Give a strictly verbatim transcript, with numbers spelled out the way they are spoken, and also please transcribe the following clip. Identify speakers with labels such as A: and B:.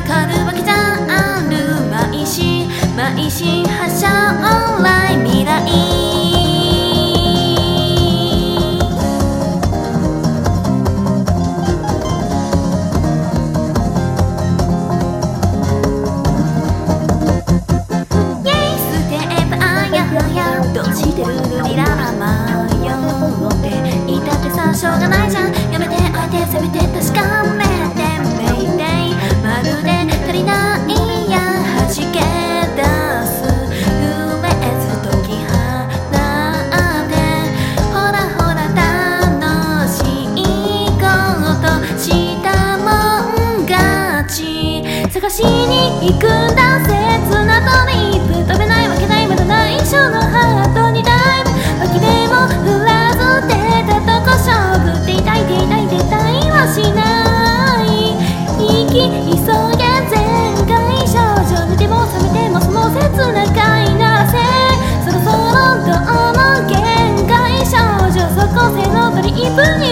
A: かるわけじゃあるまいしまいし発射オンライン未来どうしてるルリラマ迷っていたってさしょうがないじゃんやめておいてせめて確かめてメイデイまるで足りないや弾け出す不明ず解き放ってほらほら楽しいことしたもん勝ち探しに行くんだ切なトリップ飛べないわけないまだない一緒のハートにダイブ脇でも振らず出たとこ勝負って痛いって痛いって痛いはしない生き急げ全開少女寝ても覚めてもその切な快なせそろそろどうも限界少女即効性のトリップに